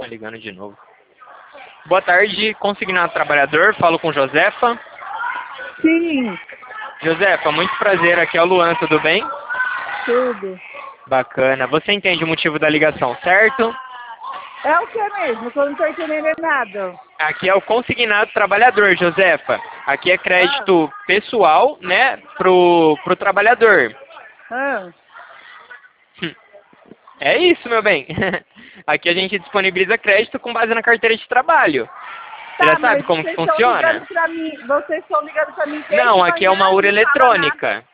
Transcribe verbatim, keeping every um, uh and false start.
Tá ligando de novo. Boa tarde, consignado trabalhador, falo com Josefa. Sim, Josefa, muito prazer, aqui é o Luan, tudo bem? tudo. Bacana. Você entende o motivo da ligação, certo? É o que mesmo? Que eu não tô entendendo nada. Aqui é o consignado trabalhador, Josefa. Aqui é crédito pessoal, né, pro, pro trabalhador. Ah, É isso, meu bem. Aqui a gente disponibiliza crédito com base na carteira de trabalho. Você tá, já sabe mas como que vocês estão ligando funciona? pra mim. Vocês estão ligando pra mim desde Não, aqui é manhã uma e urna não fala nada. eletrônica.